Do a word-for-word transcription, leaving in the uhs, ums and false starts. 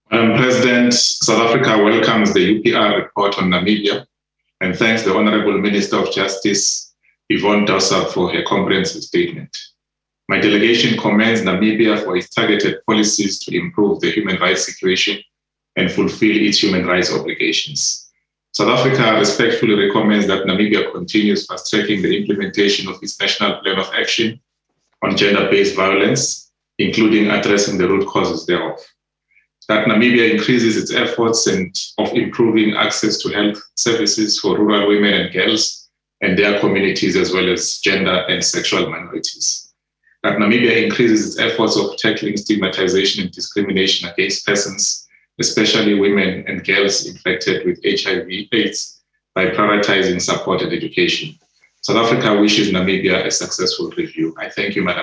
Madam President, South Africa welcomes the U P R report on Namibia and thanks the Honourable Minister of Justice, Yvonne Dosap, for her comprehensive statement. My delegation commends Namibia for its targeted policies to improve the human rights situation and fulfill its human rights obligations. South Africa respectfully recommends that Namibia continues fast-tracking the implementation of its National Plan of Action on Gender-Based Violence, including addressing the root causes thereof. That Namibia increases its efforts and of improving access to health services for rural women and girls and their communities, as well as gender and sexual minorities. That Namibia increases its efforts of tackling stigmatization and discrimination against persons, especially women and girls infected with H I V AIDS, by prioritizing support and education. South Africa wishes Namibia a successful review. I thank you, Madam